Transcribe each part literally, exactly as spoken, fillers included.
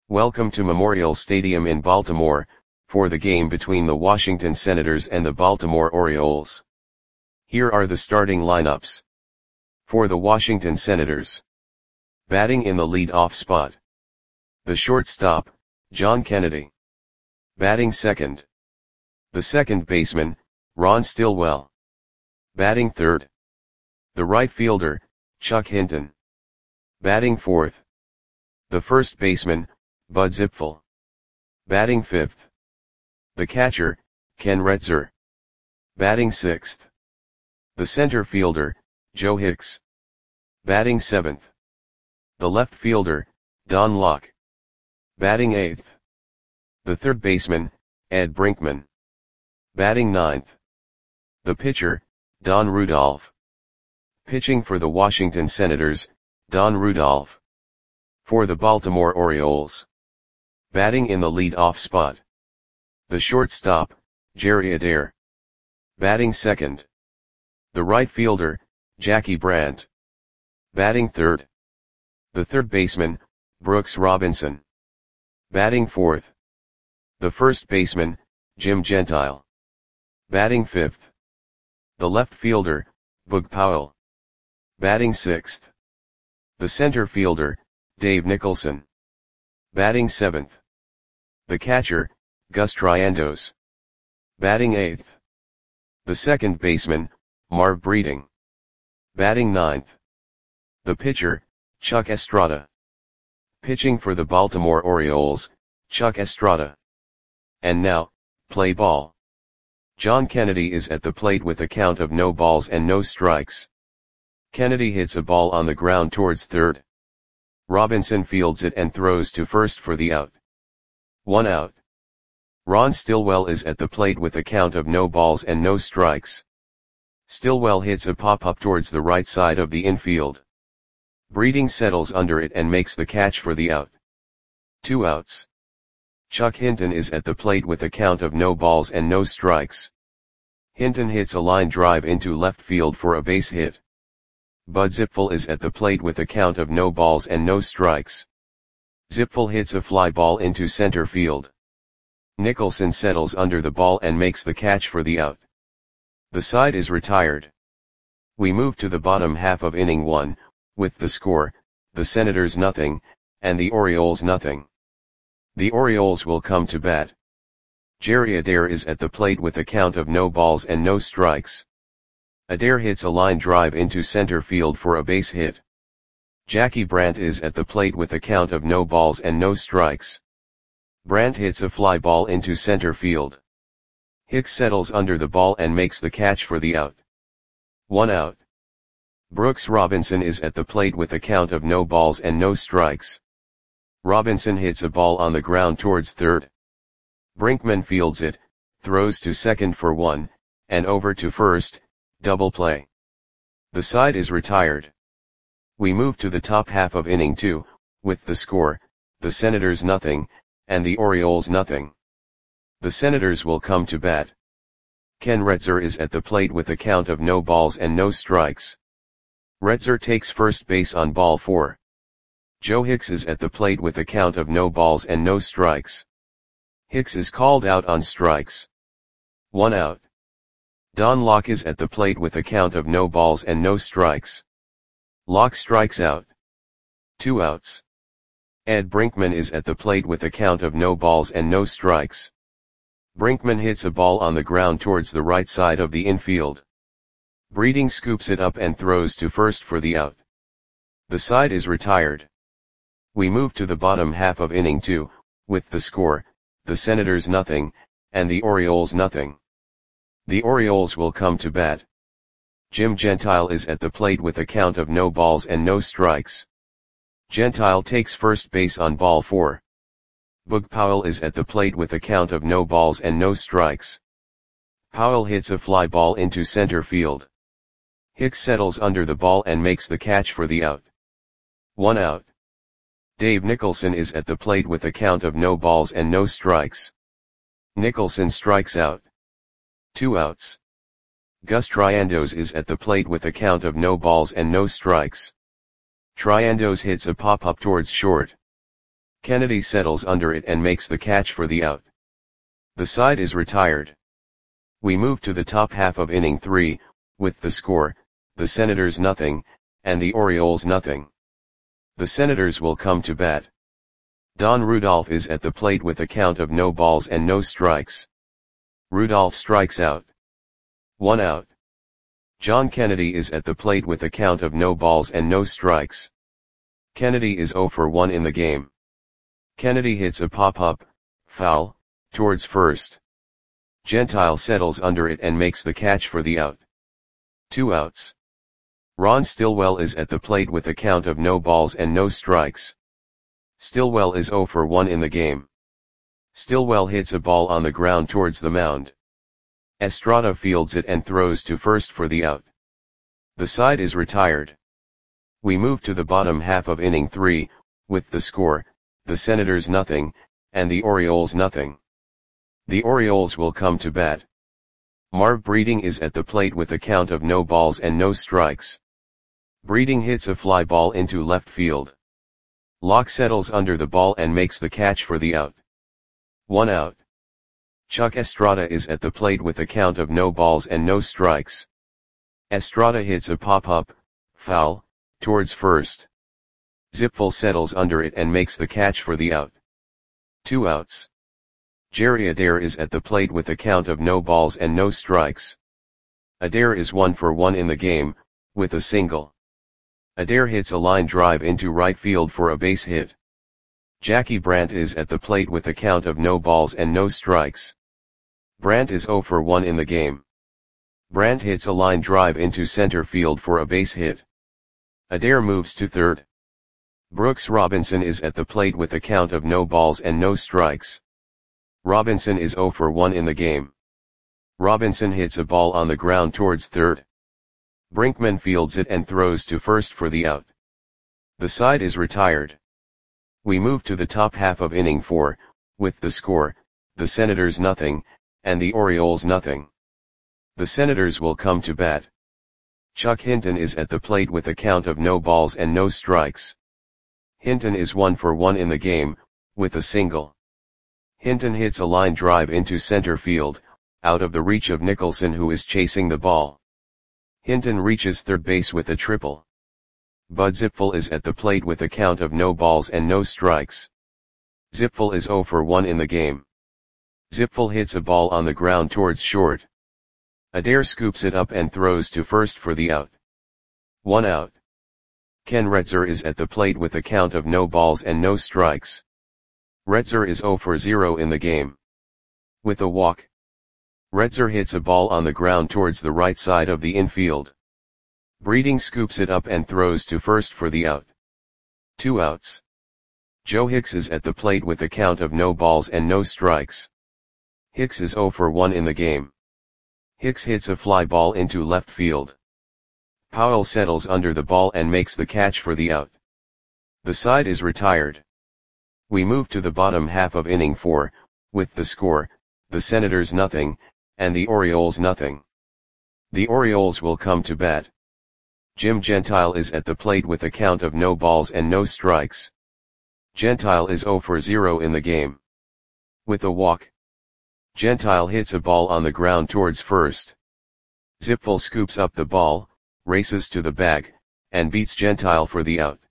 Welcome to Memorial Stadium in Baltimore, for the game between the Washington Senators and the Baltimore Orioles. Here are the starting lineups. For the Washington Senators. Batting in the lead-off spot. The shortstop, John Kennedy. Batting second. The second baseman, Ron Stillwell. Batting third. The right fielder, Chuck Hinton. Batting fourth. The first baseman, Bud Zipfel. Batting fifth. The catcher, Ken Retzer. Batting sixth. The center fielder, Joe Hicks. Batting seventh. The left fielder, Don Locke. Batting eighth. The third baseman, Ed Brinkman. Batting ninth. The pitcher, Don Rudolph. Pitching for the Washington Senators, Don Rudolph. For the Baltimore Orioles. Batting in the lead-off spot. The shortstop, Jerry Adair. Batting second. The right fielder, Jackie Brandt. Batting third. The third baseman, Brooks Robinson. Batting fourth. The first baseman, Jim Gentile. Batting fifth. The left fielder, Boog Powell. Batting sixth. The center fielder, Dave Nicholson. Batting seventh. The catcher, Gus Triandos. Batting eighth. The second baseman, Marv Breeding. Batting ninth. The pitcher, Chuck Estrada. Pitching for the Baltimore Orioles, Chuck Estrada. And now, play ball. John Kennedy is at the plate with a count of no balls and no strikes. Kennedy hits a ball on the ground towards third. Robinson fields it and throws to first for the out. One out. Ron Stillwell is at the plate with a count of no balls and no strikes. Stillwell hits a pop-up towards the right side of the infield. Breeding settles under it and makes the catch for the out. Two outs. Chuck Hinton is at the plate with a count of no balls and no strikes. Hinton hits a line drive into left field for a base hit. Bud Zipfel is at the plate with a count of no balls and no strikes. Zipfel hits a fly ball into center field. Nicholson settles under the ball and makes the catch for the out. The side is retired. We move to the bottom half of inning one, with the score, the Senators nothing, and the Orioles nothing. The Orioles will come to bat. Jerry Adair is at the plate with a count of no balls and no strikes. Adair hits a line drive into center field for a base hit. Jackie Brandt is at the plate with a count of no balls and no strikes. Brandt hits a fly ball into center field. Hicks settles under the ball and makes the catch for the out. One out. Brooks Robinson is at the plate with a count of no balls and no strikes. Robinson hits a ball on the ground towards third. Brinkman fields it, throws to second for one, and over to first, double play. The side is retired. We move to the top half of inning two, with the score, the Senators nothing, and the Orioles nothing. The Senators will come to bat. Ken Retzer is at the plate with a count of no balls and no strikes. Retzer takes first base on ball four. Joe Hicks is at the plate with a count of no balls and no strikes. Hicks is called out on strikes. One out. Don Locke is at the plate with a count of no balls and no strikes. Locke strikes out. Two outs. Ed Brinkman is at the plate with a count of no balls and no strikes. Brinkman hits a ball on the ground towards the right side of the infield. Breeding scoops it up and throws to first for the out. The side is retired. We move to the bottom half of inning two, with the score, the Senators nothing, and the Orioles nothing. The Orioles will come to bat. Jim Gentile is at the plate with a count of no balls and no strikes. Gentile takes first base on ball four. Boog Powell is at the plate with a count of no balls and no strikes. Powell hits a fly ball into center field. Hicks settles under the ball and makes the catch for the out. One out. Dave Nicholson is at the plate with a count of no balls and no strikes. Nicholson strikes out. Two outs. Gus Triandos is at the plate with a count of no balls and no strikes. Triandos hits a pop-up towards short. Kennedy settles under it and makes the catch for the out. The side is retired. We move to the top half of inning three, with the score, the Senators nothing, and the Orioles nothing. The Senators will come to bat. Don Rudolph is at the plate with a count of no balls and no strikes. Rudolph strikes out. One out. John Kennedy is at the plate with a count of no balls and no strikes. Kennedy is zero for one in the game. Kennedy hits a pop-up, foul, towards first. Gentile settles under it and makes the catch for the out. Two outs. Ron Stillwell is at the plate with a count of no balls and no strikes. Stillwell is zero for one in the game. Stillwell hits a ball on the ground towards the mound. Estrada fields it and throws to first for the out. The side is retired. We move to the bottom half of inning three, with the score, the Senators nothing, and the Orioles nothing. The Orioles will come to bat. Marv Breeding is at the plate with a count of no balls and no strikes. Breeding hits a fly ball into left field. Locke settles under the ball and makes the catch for the out. One out. Chuck Estrada is at the plate with a count of no balls and no strikes. Estrada hits a pop-up, foul, towards first. Zipfel settles under it and makes the catch for the out. Two outs. Jerry Adair is at the plate with a count of no balls and no strikes. Adair is one for one in the game, with a single. Adair hits a line drive into right field for a base hit. Jackie Brandt is at the plate with a count of no balls and no strikes. Brandt is zero for one in the game. Brandt hits a line drive into center field for a base hit. Adair moves to third. Brooks Robinson is at the plate with a count of no balls and no strikes. Robinson is zero for one in the game. Robinson hits a ball on the ground towards third. Brinkman fields it and throws to first for the out. The side is retired. We move to the top half of inning four, with the score, the Senators nothing, and the Orioles nothing. The Senators will come to bat. Chuck Hinton is at the plate with a count of no balls and no strikes. Hinton is one for one in the game, with a single. Hinton hits a line drive into center field, out of the reach of Nicholson who is chasing the ball. Hinton reaches third base with a triple. Bud Zipfel is at the plate with a count of no balls and no strikes. Zipfel is zero for one in the game. Zipfel hits a ball on the ground towards short. Adair scoops it up and throws to first for the out. One out. Ken Retzer is at the plate with a count of no balls and no strikes. Retzer is zero for zero in the game. With a walk. Retzer hits a ball on the ground towards the right side of the infield. Breeding scoops it up and throws to first for the out. Two outs. Joe Hicks is at the plate with a count of no balls and no strikes. Hicks is zero for one in the game. Hicks hits a fly ball into left field. Powell settles under the ball and makes the catch for the out. The side is retired. We move to the bottom half of inning four, with the score, the Senators nothing, and the Orioles nothing. The Orioles will come to bat. Jim Gentile is at the plate with a count of no balls and no strikes. Gentile is zero for zero in the game. With a walk. Gentile hits a ball on the ground towards first. Zipfel scoops up the ball, races to the bag, and beats Gentile for the out.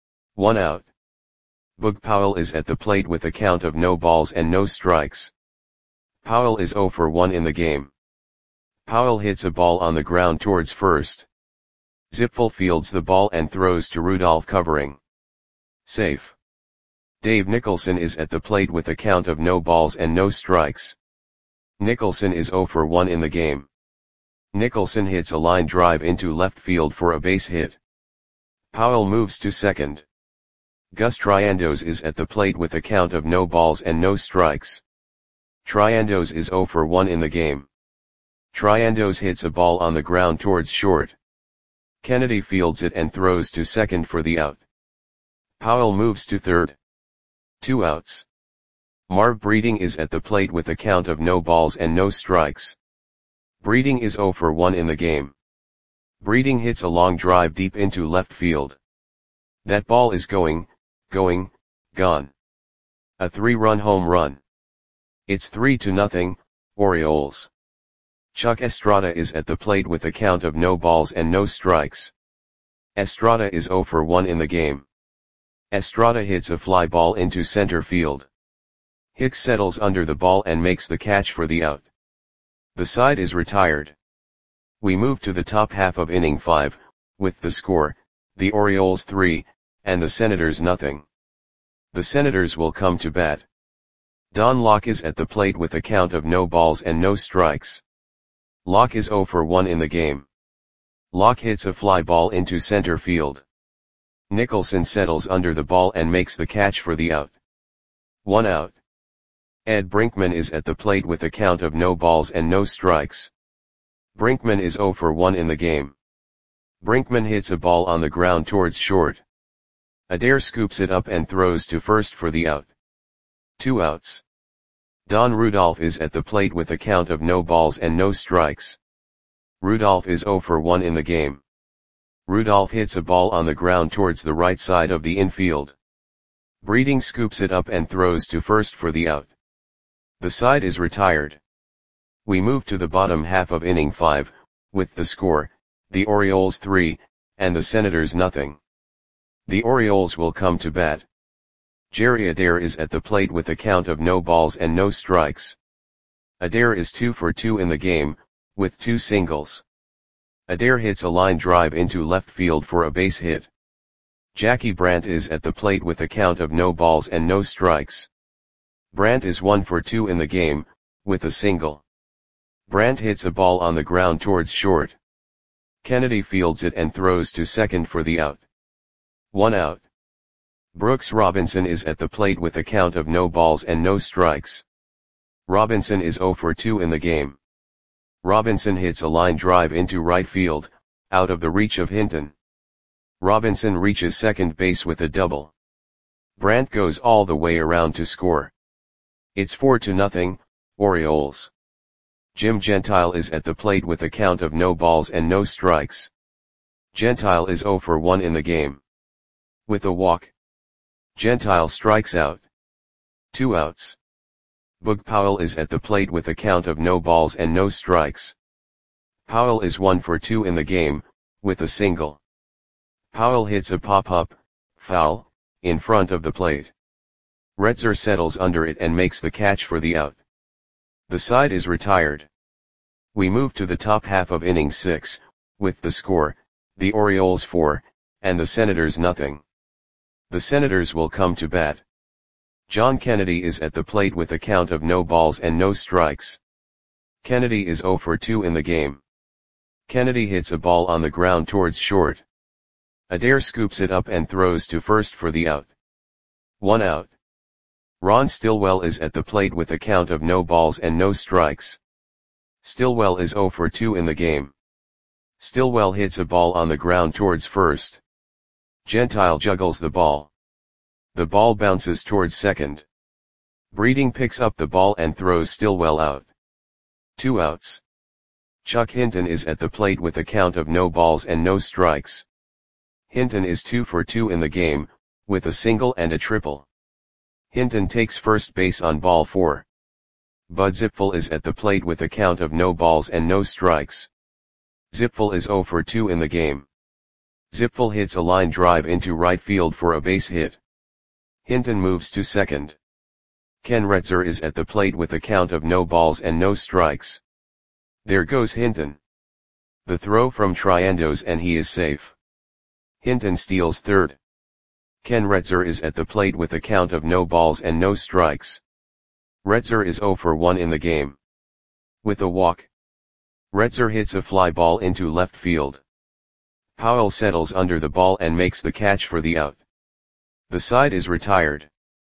One out. Boog Powell is at the plate with a count of no balls and no strikes. Powell is zero for one in the game. Powell hits a ball on the ground towards first. Zipfel fields the ball and throws to Rudolph covering. Safe. Dave Nicholson is at the plate with a count of no balls and no strikes. Nicholson is zero for one in the game. Nicholson hits a line drive into left field for a base hit. Powell moves to second. Gus Triandos is at the plate with a count of no balls and no strikes. Triandos is zero for one in the game. Triandos hits a ball on the ground towards short. Kennedy fields it and throws to second for the out. Powell moves to third. Two outs. Marv Breeding is at the plate with a count of no balls and no strikes. Breeding is zero for one in the game. Breeding hits a long drive deep into left field. That ball is going, going, gone. A three-run home run. It's three to nothing, Orioles. Chuck Estrada is at the plate with a count of no balls and no strikes. Estrada is zero for one in the game. Estrada hits a fly ball into center field. Hicks settles under the ball and makes the catch for the out. The side is retired. We move to the top half of inning five, with the score, the Orioles three, and the Senators nothing. The Senators will come to bat. Don Locke is at the plate with a count of no balls and no strikes. Locke is zero for one in the game. Locke hits a fly ball into center field. Nicholson settles under the ball and makes the catch for the out. One out. Ed Brinkman is at the plate with a count of no balls and no strikes. Brinkman is zero for one in the game. Brinkman hits a ball on the ground towards short. Adair scoops it up and throws to first for the out. Two outs. Don Rudolph is at the plate with a count of no balls and no strikes. Rudolph is zero for one in the game. Rudolph hits a ball on the ground towards the right side of the infield. Breeding scoops it up and throws to first for the out. The side is retired. We move to the bottom half of inning five, with the score, the Orioles three, and the Senators nothing. The Orioles will come to bat. Jerry Adair is at the plate with a count of no balls and no strikes. Adair is two for two in the game, with two singles. Adair hits a line drive into left field for a base hit. Jackie Brandt is at the plate with a count of no balls and no strikes. Brandt is one for two in the game, with a single. Brandt hits a ball on the ground towards short. Kennedy fields it and throws to second for the out. One out. Brooks Robinson is at the plate with a count of no balls and no strikes. Robinson is zero for two in the game. Robinson hits a line drive into right field, out of the reach of Hinton. Robinson reaches second base with a double. Brandt goes all the way around to score. It's four to nothing, Orioles. Jim Gentile is at the plate with a count of no balls and no strikes. Gentile is zero for one in the game. With a walk, Gentile strikes out. Two outs. Boog Powell is at the plate with a count of no balls and no strikes. Powell is one for two in the game, with a single. Powell hits a pop-up, foul, in front of the plate. Retzer settles under it and makes the catch for the out. The side is retired. We move to the top half of inning six, with the score, the Orioles four, and the Senators nothing. The Senators will come to bat. John Kennedy is at the plate with a count of no balls and no strikes. Kennedy is zero for two in the game. Kennedy hits a ball on the ground towards short. Adair scoops it up and throws to first for the out. One out. Ron Stillwell is at the plate with a count of no balls and no strikes. Stillwell is zero for two in the game. Stillwell hits a ball on the ground towards first. Gentile juggles the ball. The ball bounces towards second. Breeding picks up the ball and throws Stillwell out. Two outs. Chuck Hinton is at the plate with a count of no balls and no strikes. Hinton is two for two in the game, with a single and a triple. Hinton takes first base on ball four. Bud Zipfel is at the plate with a count of no balls and no strikes. Zipfel is zero for two in the game. Zipfel hits a line drive into right field for a base hit. Hinton moves to second. Ken Retzer is at the plate with a count of no balls and no strikes. There goes Hinton. The throw from Triendos and he is safe. Hinton steals third. Ken Retzer is at the plate with a count of no balls and no strikes. Retzer is zero for one in the game. With a walk, Retzer hits a fly ball into left field. Powell settles under the ball and makes the catch for the out. The side is retired.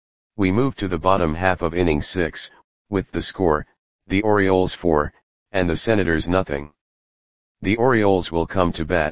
We move to the bottom half of inning six, with the score, the Orioles four, and the Senators nothing. The Orioles will come to bat.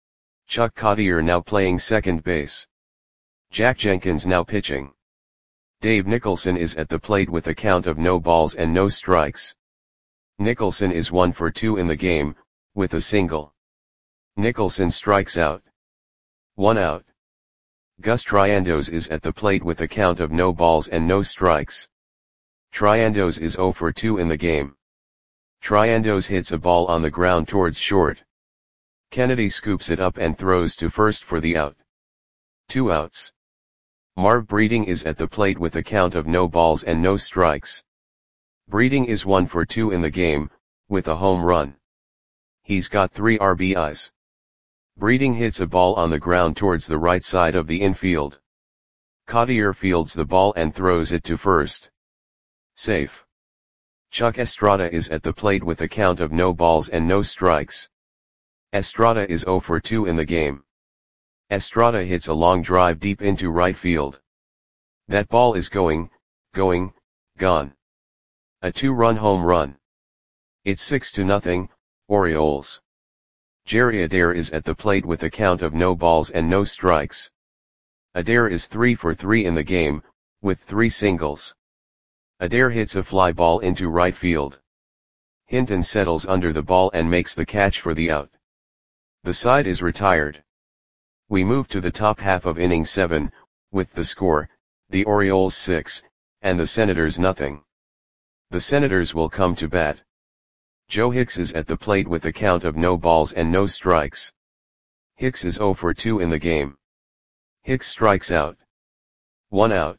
Chuck Cottier now playing second base. Jack Jenkins now pitching. Dave Nicholson is at the plate with a count of no balls and no strikes. Nicholson is one for two in the game, with a single. Nicholson strikes out. One out. Gus Triandos is at the plate with a count of no balls and no strikes. Triandos is zero for two in the game. Triandos hits a ball on the ground towards short. Kennedy scoops it up and throws to first for the out. Two outs. Marv Breeding is at the plate with a count of no balls and no strikes. Breeding is one for two in the game, with a home run. He's got three R B Is. Breeding hits a ball on the ground towards the right side of the infield. Cottier fields the ball and throws it to first. Safe. Chuck Estrada is at the plate with a count of no balls and no strikes. Estrada is zero for two in the game. Estrada hits a long drive deep into right field. That ball is going, going, gone. A two-run home run. It's six to nothing, Orioles. Jerry Adair is at the plate with a count of no balls and no strikes. Adair is three for three in the game, with three singles. Adair hits a fly ball into right field. Hinton settles under the ball and makes the catch for the out. The side is retired. We move to the top half of inning seven, with the score, the Orioles six, and the Senators nothing. The Senators will come to bat. Joe Hicks is at the plate with a count of no balls and no strikes. Hicks is zero for two in the game. Hicks strikes out. One out.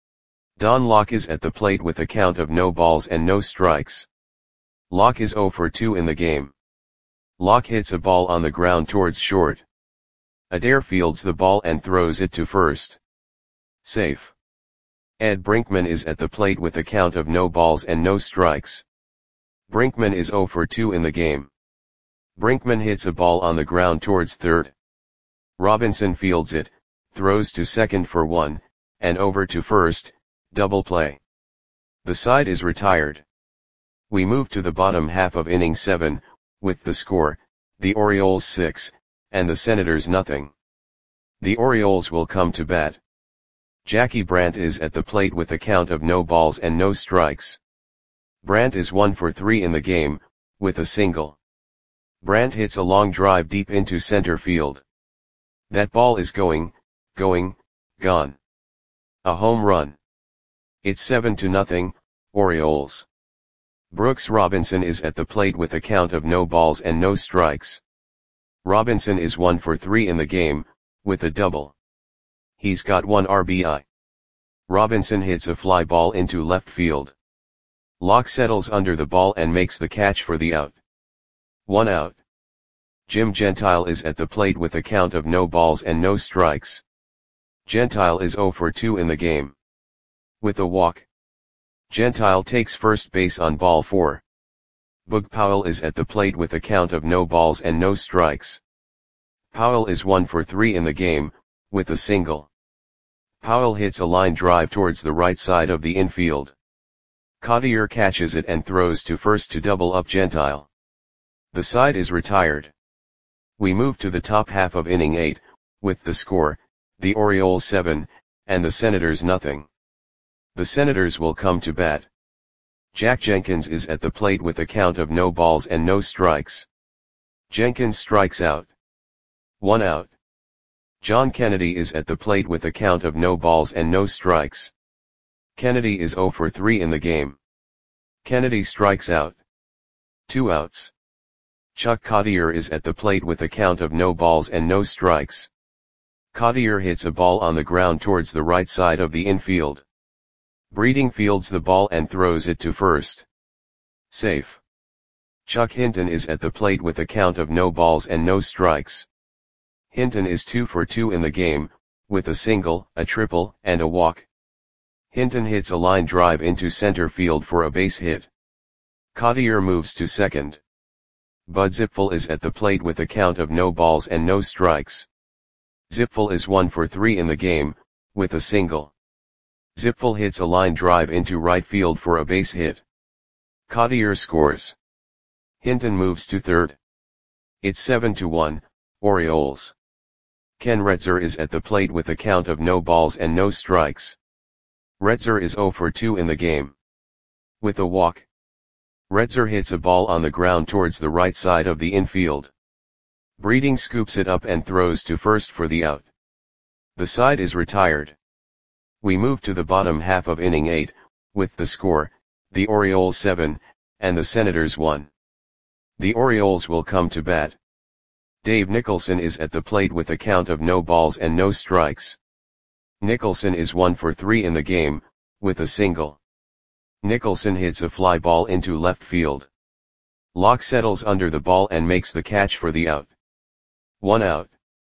Don Locke is at the plate with a count of no balls and no strikes. Locke is zero for two in the game. Locke hits a ball on the ground towards short. Adair fields the ball and throws it to first. Safe. Ed Brinkman is at the plate with a count of no balls and no strikes. Brinkman is zero for two in the game. Brinkman hits a ball on the ground towards third. Robinson fields it, throws to second for one, and over to first, double play. The side is retired. We move to the bottom half of inning seven, with the score, the Orioles six, and the Senators nothing. The Orioles will come to bat. Jackie Brandt is at the plate with a count of no balls and no strikes. Brandt is one for three in the game, with a single. Brandt hits a long drive deep into center field. That ball is going, going, gone. A home run. It's seven to nothing, Orioles. Brooks Robinson is at the plate with a count of no balls and no strikes. Robinson is one for three in the game, with a double. He's got one R B I. Robinson hits a fly ball into left field. Locke settles under the ball and makes the catch for the out. One out. Jim Gentile is at the plate with a count of no balls and no strikes. Gentile is zero for two in the game. With a walk. Gentile takes first base on ball four. Boog Powell is at the plate with a count of no balls and no strikes. Powell is one for three in the game, with a single. Powell hits a line drive towards the right side of the infield. Cottier catches it and throws to first to double up Gentile. The side is retired. We move to the top half of inning eight, with the score, the Orioles seven, and the Senators nothing. The Senators will come to bat. Jack Jenkins is at the plate with a count of no balls and no strikes. Jenkins strikes out. One out. John Kennedy is at the plate with a count of no balls and no strikes. Kennedy is zero for three in the game. Kennedy strikes out. Two outs. Chuck Cottier is at the plate with a count of no balls and no strikes. Cottier hits a ball on the ground towards the right side of the infield. Breeding fields the ball and throws it to first. Safe. Chuck Hinton is at the plate with a count of no balls and no strikes. Hinton is two for two in the game, with a single, a triple, and a walk. Hinton hits a line drive into center field for a base hit. Cottier moves to second. Bud Zipfel is at the plate with a count of no balls and no strikes. Zipfel is one for three in the game, with a single. Zipfel hits a line drive into right field for a base hit. Cottier scores. Hinton moves to third. It's seven to one, Orioles. Ken Retzer is at the plate with a count of no balls and no strikes. Retzer is zero for two in the game. With a walk. Retzer hits a ball on the ground towards the right side of the infield. Breeding scoops it up and throws to first for the out. The side is retired. We move to the bottom half of inning eight, with the score, the Orioles seven, and the Senators one. The Orioles will come to bat. Dave Nicholson is at the plate with a count of no balls and no strikes. Nicholson is one for three in the game, with a single. Nicholson hits a fly ball into left field. Locke settles under the ball and makes the catch for the out. One out.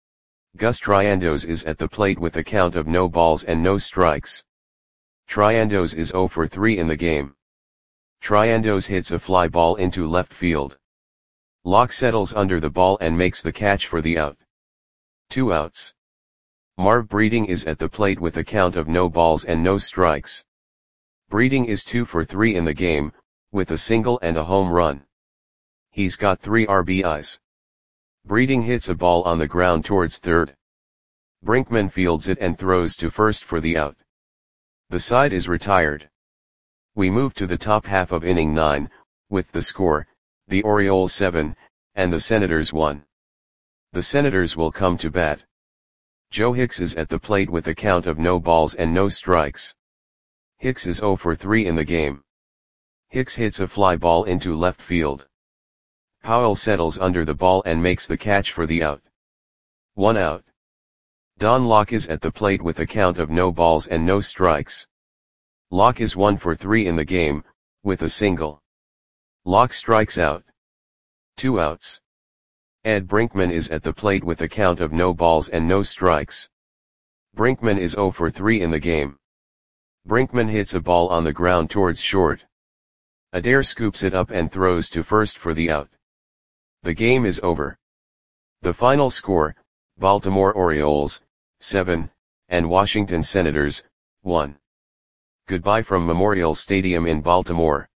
Gus Triandos is at the plate with a count of no balls and no strikes. Triandos is zero for three in the game. Triandos hits a fly ball into left field. Locke settles under the ball and makes the catch for the out. Two outs. Marv Breeding is at the plate with a count of no balls and no strikes. Breeding is two for three in the game, with a single and a home run. He's got three R B Is. Breeding hits a ball on the ground towards third. Brinkman fields it and throws to first for the out. The side is retired. We move to the top half of inning nine, with the score, the Orioles seven, and the Senators one. The Senators will come to bat. Joe Hicks is at the plate with a count of no balls and no strikes. Hicks is zero for three in the game. Hicks hits a fly ball into left field. Powell settles under the ball and makes the catch for the out. One out. Don Locke is at the plate with a count of no balls and no strikes. Locke is one for three in the game, with a single. Locke strikes out. Two outs. Ed Brinkman is at the plate with a count of no balls and no strikes. Brinkman is zero for three in the game. Brinkman hits a ball on the ground towards short. Adair scoops it up and throws to first for the out. The game is over. The final score, Baltimore Orioles, seven, and Washington Senators, one. Goodbye from Memorial Stadium in Baltimore.